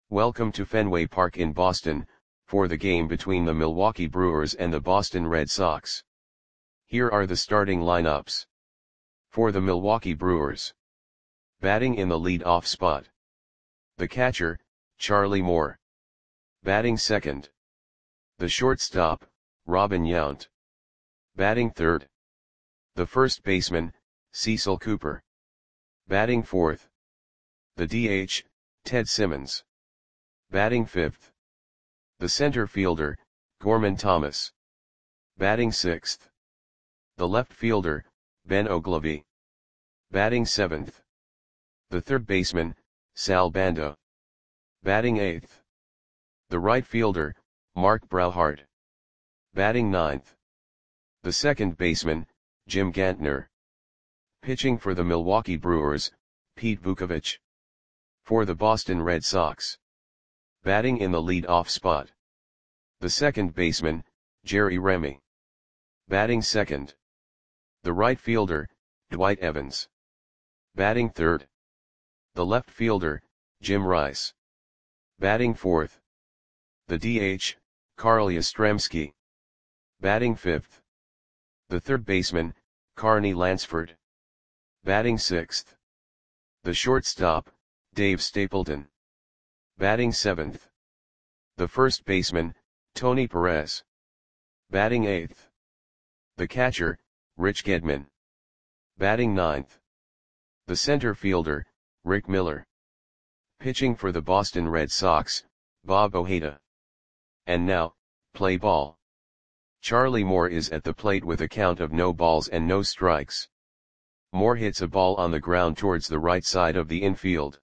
Welcome to Fenway Park in Boston, for the game between the Milwaukee Brewers and the Boston Red Sox. Here are the starting lineups. For the Milwaukee Brewers. Batting in the lead-off spot. The catcher, Charlie Moore. Batting second. The shortstop, Robin Yount. Batting third. The first baseman, Cecil Cooper. Batting fourth. The DH, Ted Simmons. Batting fifth. The center fielder, Gorman Thomas. Batting sixth. The left fielder, Ben Oglivie. Batting seventh. The third baseman, Sal Bando. Batting eighth. The right fielder, Mark Brauhart. Batting ninth. The second baseman, Jim Gantner. Pitching for the Milwaukee Brewers, Pete Vukovich. For the Boston Red Sox. Batting in the lead-off spot. The second baseman, Jerry Remy. Batting second. The right fielder, Dwight Evans. Batting third. The left fielder, Jim Rice. Batting fourth. The DH, Carl Yastrzemski. Batting fifth. The third baseman, Carney Lansford. Batting sixth. The shortstop, Dave Stapleton. Batting seventh. The first baseman, Tony Perez. Batting eighth. The catcher, Rich Gedman. Batting ninth. The center fielder, Rick Miller. Pitching for the Boston Red Sox, Bob Ojeda. And now, play ball. Charlie Moore is at the plate with a count of no balls and no strikes. Moore hits a ball on the ground towards the right side of the infield.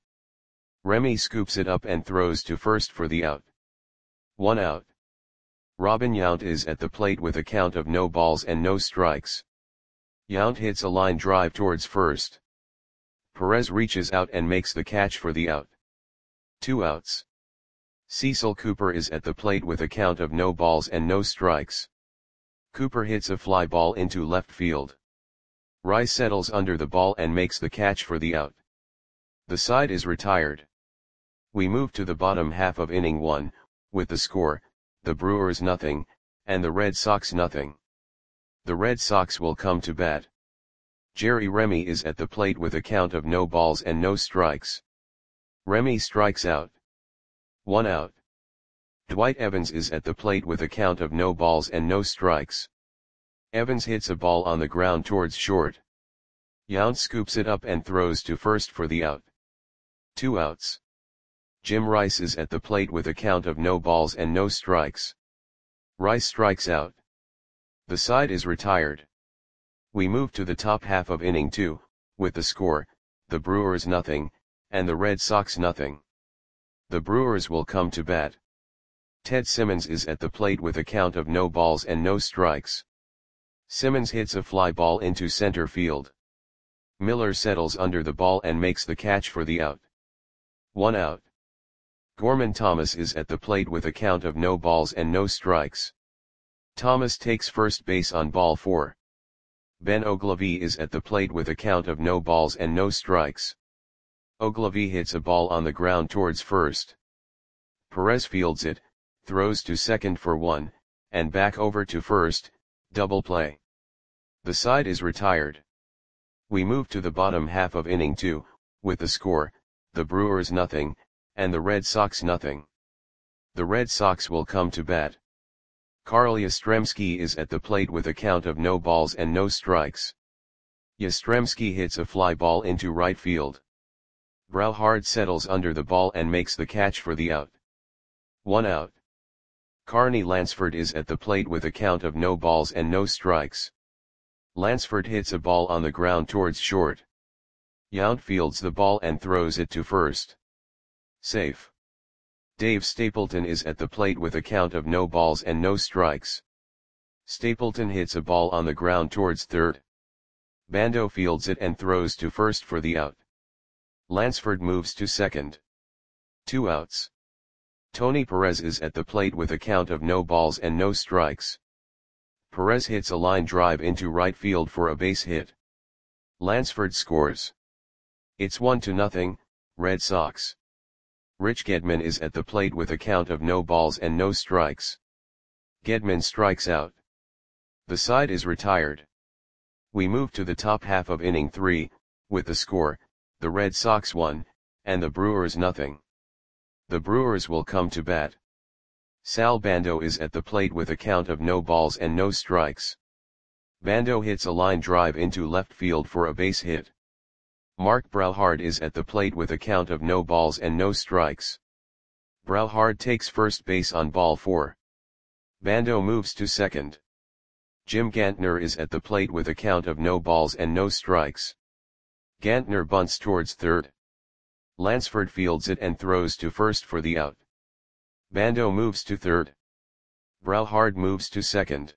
Remy scoops it up and throws to first for the out. 1 out. Robin Yount is at the plate with a count of no balls and no strikes. Yount hits a line drive towards first. Perez reaches out and makes the catch for the out. 2 outs. Cecil Cooper is at the plate with a count of no balls and no strikes. Cooper hits a fly ball into left field. Rice settles under the ball and makes the catch for the out. The side is retired. We move to the bottom half of inning 1, with the score, the Brewers nothing, and the Red Sox nothing. The Red Sox will come to bat. Jerry Remy is at the plate with a count of no balls and no strikes. Remy strikes out. 1 out. Dwight Evans is at the plate with a count of no balls and no strikes. Evans hits a ball on the ground towards short. Yount scoops it up and throws to first for the out. 2 outs. Jim Rice is at the plate with a count of no balls and no strikes. Rice strikes out. The side is retired. We move to the top half of inning 2, with the score, the Brewers nothing, and the Red Sox nothing. The Brewers will come to bat. Ted Simmons is at the plate with a count of no balls and no strikes. Simmons hits a fly ball into center field. Miller settles under the ball and makes the catch for the out. 1 out. Gorman Thomas is at the plate with a count of no balls and no strikes. Thomas takes first base on ball 4. Ben Oglivie is at the plate with a count of no balls and no strikes. Oglivie hits a ball on the ground towards first. Perez fields it, throws to second for 1, and back over to first, double play. The side is retired. We move to the bottom half of inning 2, with the score, the Brewers nothing, and the Red Sox nothing. The Red Sox will come to bat. Carl Yastrzemski is at the plate with a count of no balls and no strikes. Yastrzemski hits a fly ball into right field. Brauhart settles under the ball and makes the catch for the out. 1 out. Carney Lansford is at the plate with a count of no balls and no strikes. Lansford hits a ball on the ground towards short. Yount fields the ball and throws it to first. Safe. Dave Stapleton is at the plate with a count of no balls and no strikes. Stapleton hits a ball on the ground towards third. Bando fields it and throws to first for the out. Lansford moves to second. 2 outs. Tony Perez is at the plate with a count of no balls and no strikes. Perez hits a line drive into right field for a base hit. Lansford scores. It's 1-0, Red Sox. Rich Gedman is at the plate with a count of no balls and no strikes. Gedman strikes out. The side is retired. We move to the top half of inning 3, with the score, the Red Sox 1, and the Brewers nothing. The Brewers will come to bat. Sal Bando is at the plate with a count of no balls and no strikes. Bando hits a line drive into left field for a base hit. Mark Brauhard is at the plate with a count of no balls and no strikes. Brauhard takes first base on ball 4. Bando moves to second. Jim Gantner is at the plate with a count of no balls and no strikes. Gantner bunts towards third. Lansford fields it and throws to first for the out. Bando moves to third. Brauhard moves to second.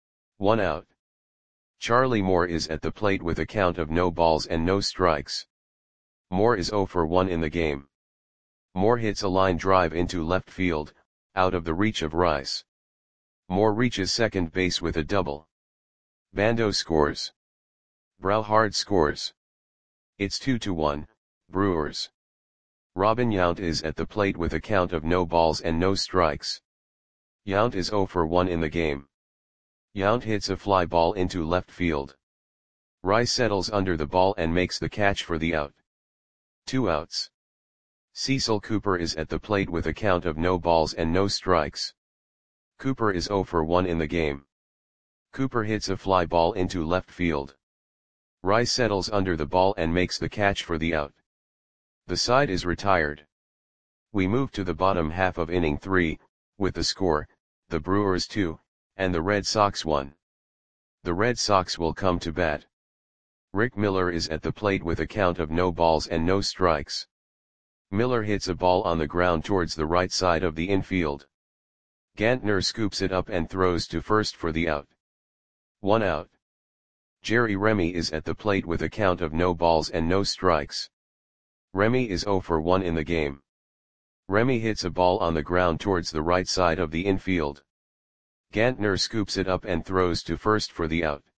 1 out. Charlie Moore is at the plate with a count of no balls and no strikes. Moore is 0 for 1 in the game. Moore hits a line drive into left field, out of the reach of Rice. Moore reaches second base with a double. Bando scores. Brauhard scores. It's 2-1, Brewers. Robin Yount is at the plate with a count of no balls and no strikes. Yount is 0 for 1 in the game. Yount hits a fly ball into left field. Rice settles under the ball and makes the catch for the out. 2 outs. Cecil Cooper is at the plate with a count of no balls and no strikes. Cooper is 0 for 1 in the game. Cooper hits a fly ball into left field. Rice settles under the ball and makes the catch for the out. The side is retired. We move to the bottom half of inning 3, with the score, the Brewers 2, and the Red Sox 1. The Red Sox will come to bat. Rick Miller is at the plate with a count of no balls and no strikes. Miller hits a ball on the ground towards the right side of the infield. Gantner scoops it up and throws to first for the out. 1 out. Jerry Remy is at the plate with a count of no balls and no strikes. Remy is 0 for 1 in the game. Remy hits a ball on the ground towards the right side of the infield. Gantner scoops it up and throws to first for the out.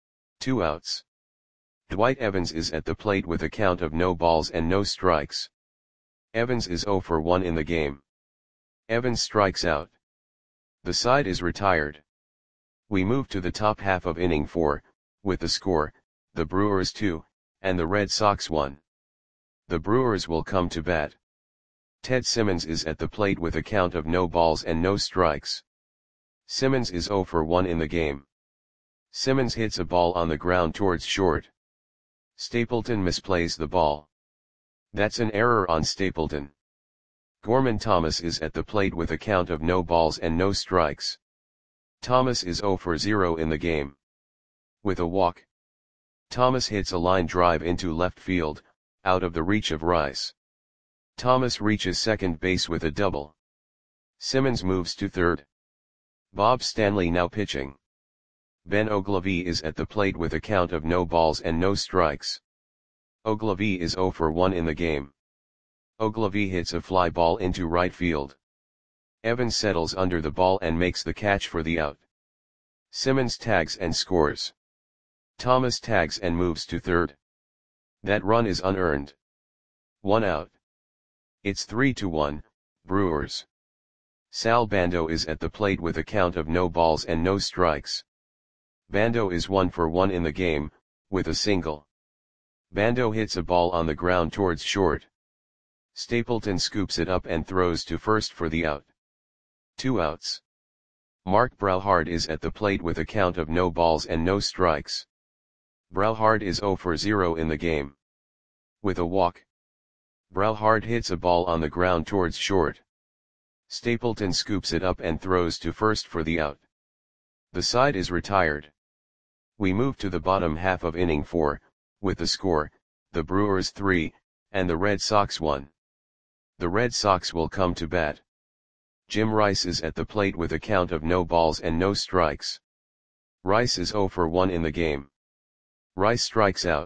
2 outs. Dwight Evans is at the plate with a count of no balls and no strikes. Evans is 0 for 1 in the game. Evans strikes out. The side is retired. We move to the top half of inning 4, with the score, the Brewers 2, and the Red Sox 1. The Brewers will come to bat. Ted Simmons is at the plate with a count of no balls and no strikes. Simmons is 0 for 1 in the game. Simmons hits a ball on the ground towards short. Stapleton misplays the ball. That's an error on Stapleton. Gorman Thomas is at the plate with a count of no balls and no strikes. Thomas is 0 for 0 in the game. With a walk. Thomas hits a line drive into left field, out of the reach of Rice. Thomas reaches second base with a double. Simmons moves to third. Bob Stanley now pitching. Ben Ogilvie is at the plate with a count of no balls and no strikes. Ogilvie is 0 for 1 in the game. Ogilvie hits a fly ball into right field. Evans settles under the ball and makes the catch for the out. Simmons tags and scores. Thomas tags and moves to third. That run is unearned. 1 out. It's 3-1, Brewers. Sal Bando is at the plate with a count of no balls and no strikes. Bando is 1 for 1 in the game, with a single. Bando hits a ball on the ground towards short. Stapleton scoops it up and throws to first for the out. 2 outs. Mark Brauhard is at the plate with a count of no balls and no strikes. Brauhard is 0 for 0 in the game. With a walk. Brauhard hits a ball on the ground towards short. Stapleton scoops it up and throws to first for the out. The side is retired. We move to the bottom half of inning 4, with the score, the Brewers 3, and the Red Sox 1. The Red Sox will come to bat. Jim Rice is at the plate with a count of no balls and no strikes. Rice is 0 for 1 in the game. Rice strikes out.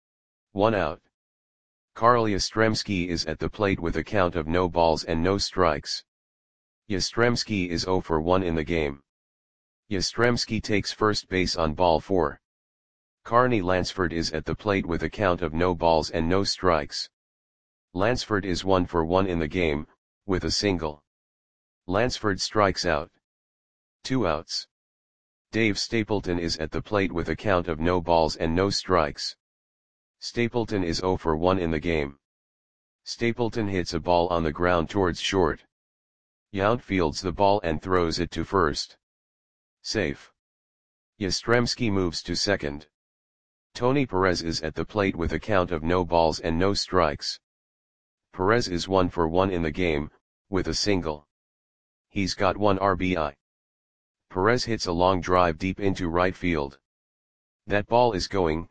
1 out. Carl Yastrzemski is at the plate with a count of no balls and no strikes. Yastrzemski is 0 for 1 in the game. Yastrzemski takes first base on ball 4. Carney Lansford is at the plate with a count of no balls and no strikes. Lansford is 1 for 1 in the game, with a single. Lansford strikes out. 2 outs. Dave Stapleton is at the plate with a count of no balls and no strikes. Stapleton is 0 for 1 in the game. Stapleton hits a ball on the ground towards short. Yount fields the ball and throws it to first. Safe. Yastrzemski moves to second. Tony Perez is at the plate with a count of no balls and no strikes. Perez is 1 for 1 in the game, with a single. He's got 1 RBI. Perez hits a long drive deep into right field. That ball is gone.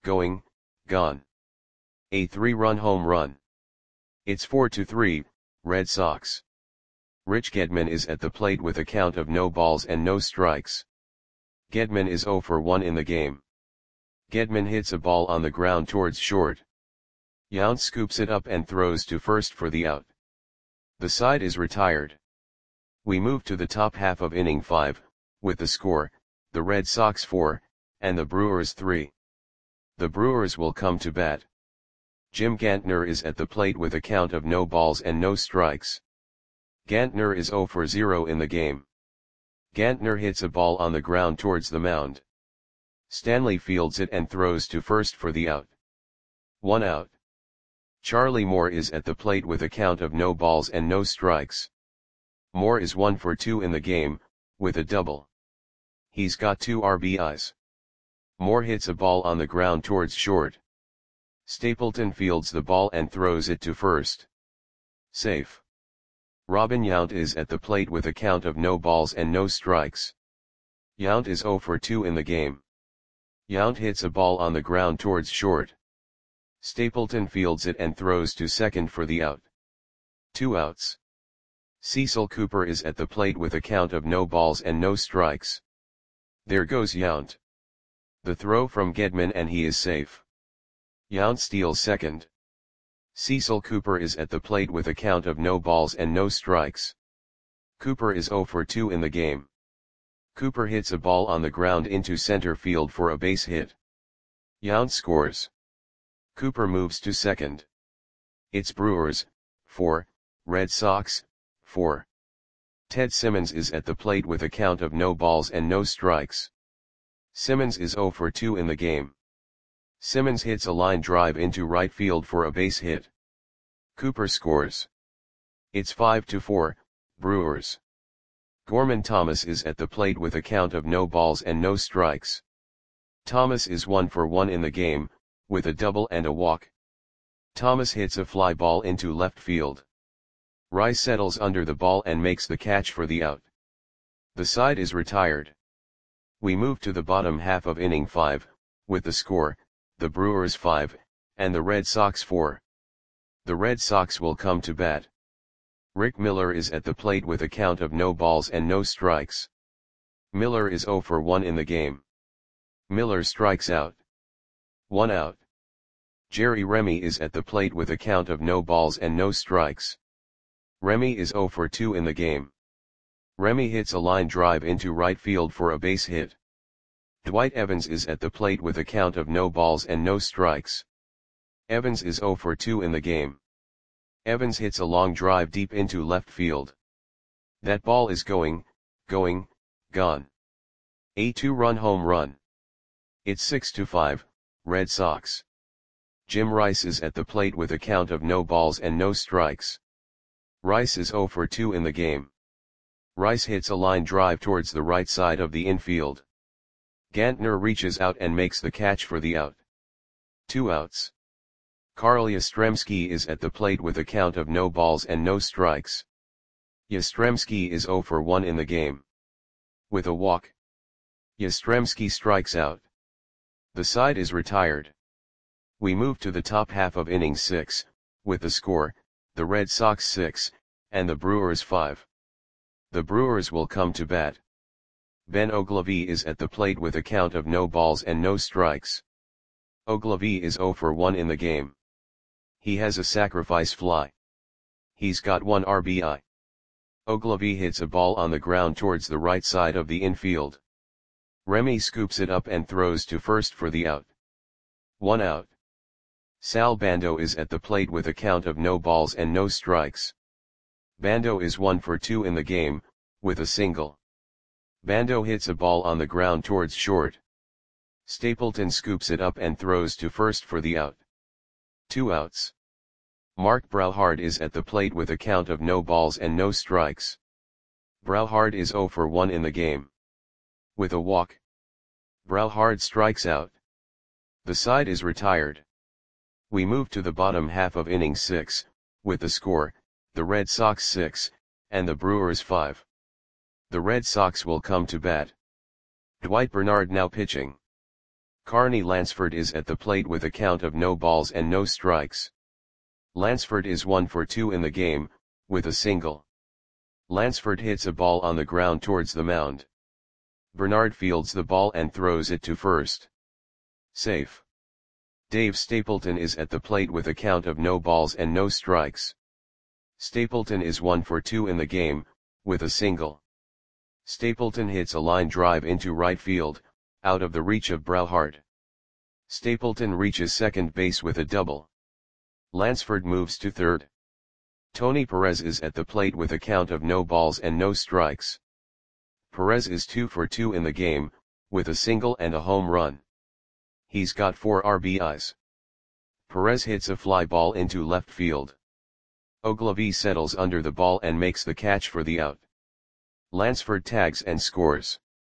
A 3-run home run. It's 4-3, Red Sox. Rich Gedman is at the plate with a count of no balls and no strikes. Gedman is 0 for 1 in the game. Gedman hits a ball on the ground towards short. Yount scoops it up and throws to first for the out. The side is retired. We move to the top half of inning 5, with the score, the Red Sox 4, and the Brewers 3. The Brewers will come to bat. Jim Gantner is at the plate with a count of no balls and no strikes. Gantner is 0 for 0 in the game. Gantner hits a ball on the ground towards the mound. Stanley fields it and throws to first for the out. 1 out. Charlie Moore is at the plate with a count of no balls and no strikes. Moore is 1 for 2 in the game, with a double. He's got 2 RBIs. Moore hits a ball on the ground towards short. Stapleton fields the ball and throws it to first. Safe. Robin Yount is at the plate with a count of no balls and no strikes. Yount is 0 for 2 in the game. Yount hits a ball on the ground towards short. Stapleton fields it and throws to second for the out. 2 outs. Cecil Cooper is at the plate with a count of no balls and no strikes. There goes Yount. The throw from Gedman and he is safe. Yount steals second. Cecil Cooper is at the plate with a count of no balls and no strikes. Cooper is 0 for 2 in the game. Cooper hits a ball on the ground into center field for a base hit. Yount scores. Cooper moves to second. It's Brewers 4, Red Sox 4. Ted Simmons is at the plate with a count of no balls and no strikes. Simmons is 0 for 2 in the game. Simmons hits a line drive into right field for a base hit. Cooper scores. It's 5-4, Brewers. Gorman Thomas is at the plate with a count of no balls and no strikes. Thomas is 1 for 1 in the game, with a double and a walk. Thomas hits a fly ball into left field. Rice settles under the ball and makes the catch for the out. The side is retired. We move to the bottom half of inning 5, with the score, the Brewers 5, and the Red Sox 4. The Red Sox will come to bat. Rick Miller is at the plate with a count of no balls and no strikes. Miller is 0 for 1 in the game. Miller strikes out. 1 out. Jerry Remy is at the plate with a count of no balls and no strikes. Remy is 0 for 2 in the game. Remy hits a line drive into right field for a base hit. Dwight Evans is at the plate with a count of no balls and no strikes. Evans is 0 for 2 in the game. Evans hits a long drive deep into left field. That ball is gone. A 2-run home run. It's 6-5, Red Sox. Jim Rice is at the plate with a count of no balls and no strikes. Rice is 0 for 2 in the game. Rice hits a line drive towards the right side of the infield. Gantner reaches out and makes the catch for the out. 2 outs. Carl Yastrzemski is at the plate with a count of no balls and no strikes. Yastrzemski is 0 for 1 in the game. With a walk. Yastrzemski strikes out. The side is retired. We move to the top half of inning 6, with the score, the Red Sox 6, and the Brewers 5. The Brewers will come to bat. Ben Oglivie is at the plate with a count of no balls and no strikes. Oglivie is 0 for 1 in the game. He has a sacrifice fly. He's got 1 RBI. Oglivie hits a ball on the ground towards the right side of the infield. Remy scoops it up and throws to first for the out. 1 out. Sal Bando is at the plate with a count of no balls and no strikes. Bando is 1 for 2 in the game, with a single. Bando hits a ball on the ground towards short. Stapleton scoops it up and throws to first for the out. 2 outs. Mark Brauhard is at the plate with a count of no balls and no strikes. Brauhard is 0 for 1 in the game. With a walk, Brauhard strikes out. The side is retired. We move to the bottom half of inning 6, with the score, the Red Sox 6, and the Brewers 5. The Red Sox will come to bat. Dwight Bernard now pitching. Carney Lansford is at the plate with a count of no balls and no strikes. Lansford is 1 for 2 in the game, with a single. Lansford hits a ball on the ground towards the mound. Bernard fields the ball and throws it to first. Safe. Dave Stapleton is at the plate with a count of no balls and no strikes. Stapleton is 1 for 2 in the game, with a single. Stapleton hits a line drive into right field, out of the reach of Brauhard. Stapleton reaches second base with a double. Lansford moves to third. Tony Perez is at the plate with a count of no balls and no strikes. Perez is 2 for 2 in the game, with a single and a home run. He's got 4 RBIs. Perez hits a fly ball into left field. Ogilvie settles under the ball and makes the catch for the out. Lansford tags and scores.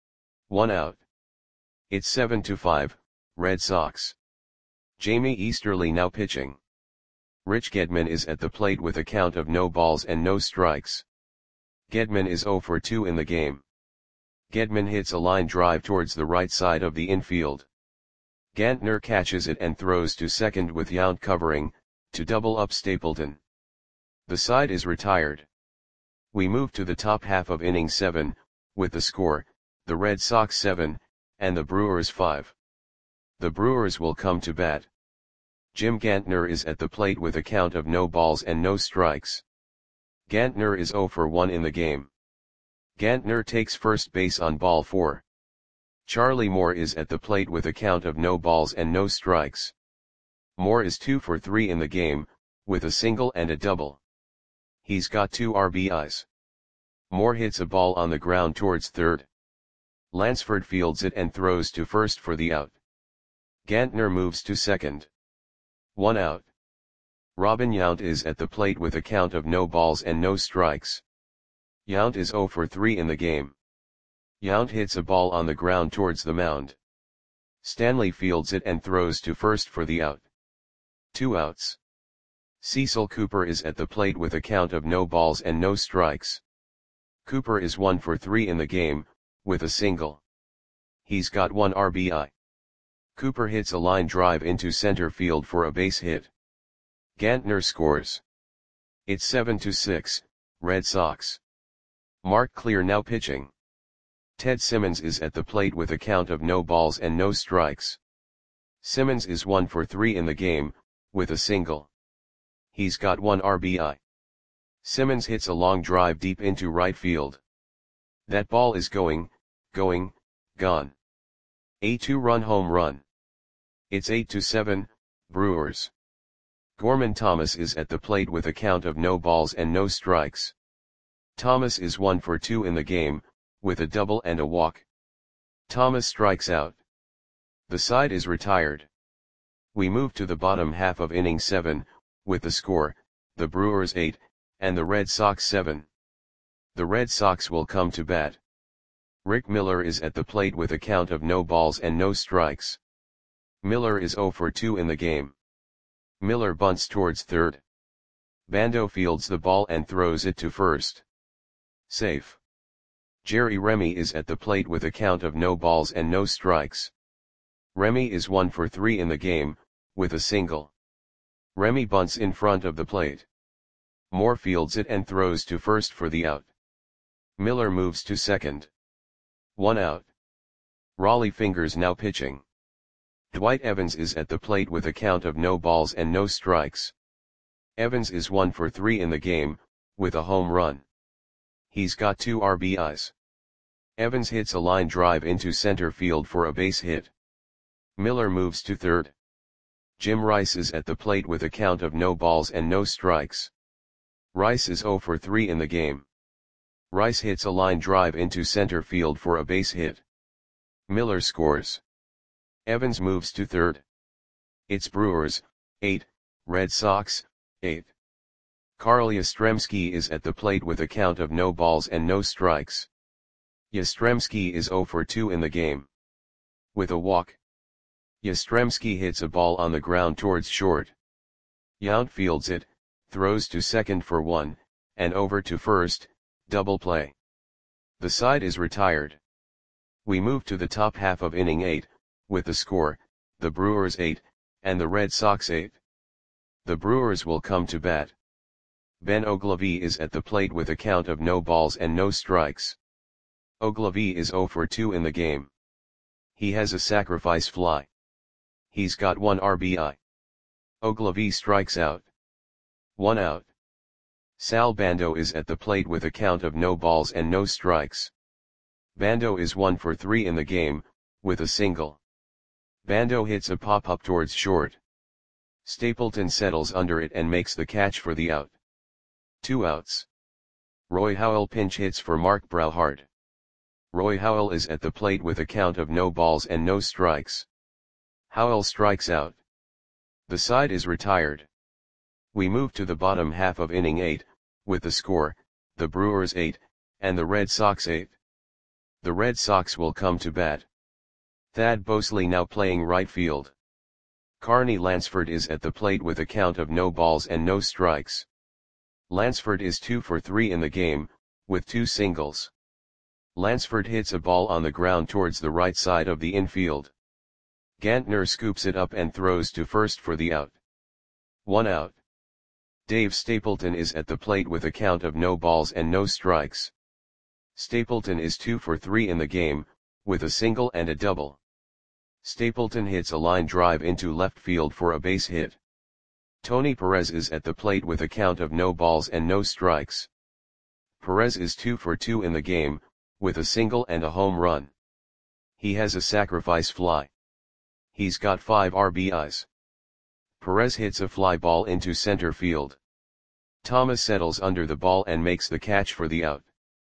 1 out. It's 7-5, Red Sox. Jamie Easterly now pitching. Rich Gedman is at the plate with a count of no balls and no strikes. Gedman is 0 for 2 in the game. Gedman hits a line drive towards the right side of the infield. Gantner catches it and throws to second with Yount covering, to double up Stapleton. The side is retired. We move to the top half of inning 7, with the score, the Red Sox 7, and the Brewers 5. The Brewers will come to bat. Jim Gantner is at the plate with a count of no balls and no strikes. Gantner is 0 for 1 in the game. Gantner takes first base on ball 4. Charlie Moore is at the plate with a count of no balls and no strikes. Moore is 2 for 3 in the game, with a single and a double. He's got 2 RBIs. Moore hits a ball on the ground towards third. Lansford fields it and throws to first for the out. Gantner moves to second. 1 out. Robin Yount is at the plate with a count of no balls and no strikes. Yount is 0 for 3 in the game. Yount hits a ball on the ground towards the mound. Stanley fields it and throws to first for the out. 2 outs. Cecil Cooper is at the plate with a count of no balls and no strikes. Cooper is 1 for 3 in the game, with a single. He's got 1 RBI. Cooper hits a line drive into center field for a base hit. Gantner scores. It's 7-6, Red Sox. Mark Clear now pitching. Ted Simmons is at the plate with a count of no balls and no strikes. Simmons is 1 for 3 in the game, with a single. He's got 1 RBI. Simmons hits a long drive deep into right field. That ball is gone. A 2-run home run. It's 8-7, Brewers. Gorman Thomas is at the plate with a count of no balls and no strikes. Thomas is 1 for 2 in the game, with a double and a walk. Thomas strikes out. The side is retired. We move to the bottom half of inning 7, with the score, the Brewers 8, and the Red Sox 7. The Red Sox will come to bat. Rick Miller is at the plate with a count of no balls and no strikes. Miller is 0 for 2 in the game. Miller bunts towards third. Bando fields the ball and throws it to first. Safe. Jerry Remy is at the plate with a count of no balls and no strikes. Remy is 1 for 3 in the game, with a single. Remy bunts in front of the plate. Moore fields it and throws to first for the out. Miller moves to second. 1 out. Raleigh Fingers now pitching. Dwight Evans is at the plate with a count of no balls and no strikes. Evans is 1 for 3 in the game, with a home run. He's got 2 RBIs. Evans hits a line drive into center field for a base hit. Miller moves to third. Jim Rice is at the plate with a count of no balls and no strikes. Rice is 0 for 3 in the game. Rice hits a line drive into center field for a base hit. Miller scores. Evans moves to third. It's Brewers, 8, Red Sox, 8. Carl Yastrzemski is at the plate with a count of no balls and no strikes. Yastrzemski is 0 for 2 in the game. With a walk. Yastrzemski hits a ball on the ground towards short. Yount fields it, throws to second for 1, and over to first, double play. The side is retired. We move to the top half of inning 8, with the score, the Brewers 8, and the Red Sox 8. The Brewers will come to bat. Ben Oglivie is at the plate with a count of no balls and no strikes. Oglivie is 0 for 2 in the game. He has a sacrifice fly. He's got 1 RBI. Oglivie strikes out. 1 out. Sal Bando is at the plate with a count of no balls and no strikes. Bando is 1 for 3 in the game, with a single. Bando hits a pop-up towards short. Stapleton settles under it and makes the catch for the out. 2 outs. Roy Howell pinch hits for Mark Brauhart. Roy Howell is at the plate with a count of no balls and no strikes. Howell strikes out. The side is retired. We move to the bottom half of inning 8, with the score, the Brewers 8, and the Red Sox 8. The Red Sox will come to bat. Thad Bosley now playing right field. Carney Lansford is at the plate with a count of no balls and no strikes. Lansford is 2 for 3 in the game, with 2 singles. Lansford hits a ball on the ground towards the right side of the infield. Gantner scoops it up and throws to first for the out. 1 out. Dave Stapleton is at the plate with a count of no balls and no strikes. Stapleton is 2 for 3 in the game, with a single and a double. Stapleton hits a line drive into left field for a base hit. Tony Perez is at the plate with a count of no balls and no strikes. Perez is 2 for 2 in the game, with a single and a home run. He has a sacrifice fly. He's got 5 RBIs. Perez hits a fly ball into center field. Thomas settles under the ball and makes the catch for the out.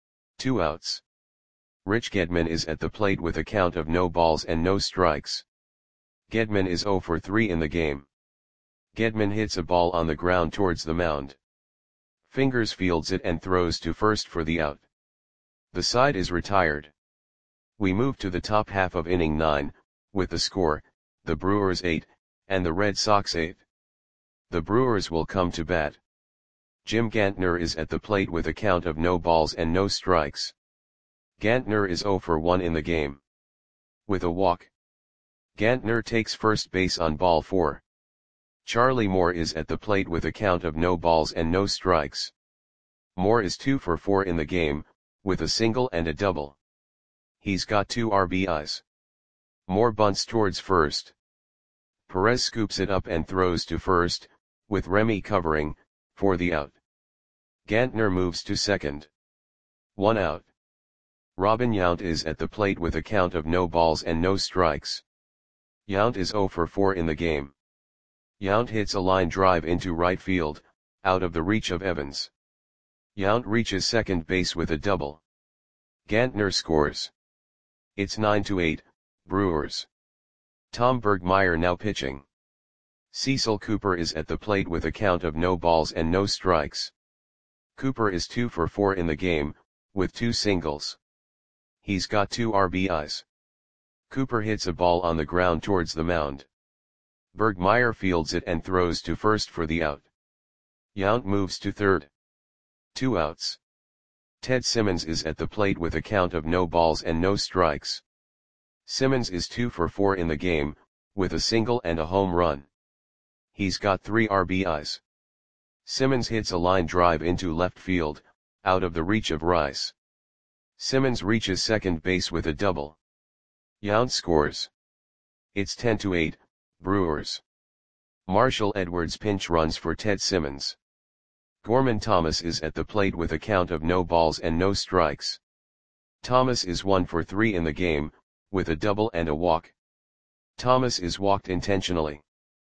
2 outs. Rich Gedman is at the plate with a count of no balls and no strikes. Gedman is 0 for 3 in the game. Gedman hits a ball on the ground towards the mound. Fingers fields it and throws to first for the out. The side is retired. We move to the top half of inning 9, with the score, the Brewers 8, and the Red Sox 8. The Brewers will come to bat. Jim Gantner is at the plate with a count of no balls and no strikes. Gantner is 0 for 1 in the game. With a walk. Gantner takes first base on ball 4. Charlie Moore is at the plate with a count of no balls and no strikes. Moore is 2 for 4 in the game, with a single and a double. He's got 2 RBIs. Moore bunts towards first. Perez scoops it up and throws to first, with Remy covering, for the out. Gantner moves to second. 1 out. Robin Yount is at the plate with a count of no balls and no strikes. Yount is 0 for 4 in the game. Yount hits a line drive into right field, out of the reach of Evans. Yount reaches second base with a double. Gantner scores. It's 9-8, Brewers. Tom Bergmeyer now pitching. Cecil Cooper is at the plate with a count of no balls and no strikes. Cooper is 2 for 4 in the game, with 2 singles. He's got 2 RBIs. Cooper hits a ball on the ground towards the mound. Bergmeyer fields it and throws to first for the out. Yount moves to third. 2 outs. Ted Simmons is at the plate with a count of no balls and no strikes. Simmons is 2 for 4 in the game, with a single and a home run. He's got 3 RBIs. Simmons hits a line drive into left field, out of the reach of Rice. Simmons reaches second base with a double. Yount scores. It's 10-8, Brewers. Marshall Edwards pinch runs for Ted Simmons. Gorman Thomas is at the plate with a count of no balls and no strikes. Thomas is 1 for 3 in the game, with a double and a walk. Thomas is walked intentionally.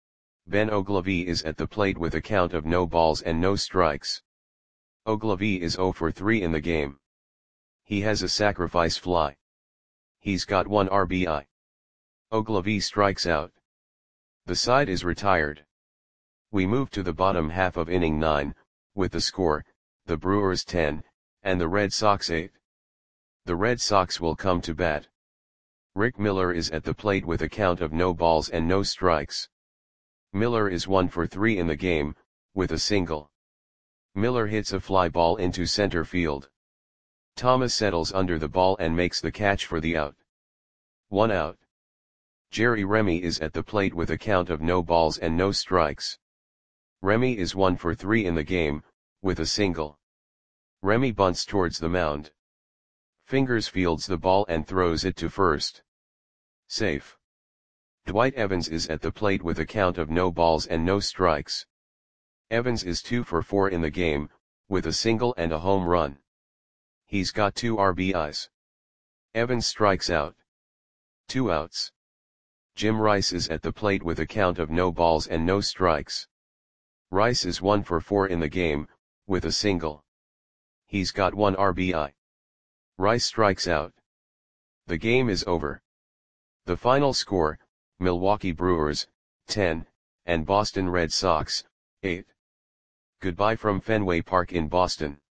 Ben Oglivie is at the plate with a count of no balls and no strikes. Oglivie is 0 for 3 in the game. He has a sacrifice fly. He's got 1 RBI. Oglivie strikes out. The side is retired. We move to the bottom half of inning 9, with the score, the Brewers 10, and the Red Sox 8. The Red Sox will come to bat. Rick Miller is at the plate with a count of no balls and no strikes. Miller is 1 for 3 in the game, with a single. Miller hits a fly ball into center field. Thomas settles under the ball and makes the catch for the out. 1 out. Jerry Remy is at the plate with a count of no balls and no strikes. Remy is 1 for 3 in the game, with a single. Remy bunts towards the mound. Fingers fields the ball and throws it to first. Safe. Dwight Evans is at the plate with a count of no balls and no strikes. Evans is 2 for 4 in the game, with a single and a home run. He's got 2 RBIs. Evans strikes out. 2 outs. Jim Rice is at the plate with a count of no balls and no strikes. Rice is 1 for 4 in the game, with a single. He's got 1 RBI. Rice strikes out. The game is over. The final score, Milwaukee Brewers, 10, and Boston Red Sox, 8. Goodbye from Fenway Park in Boston.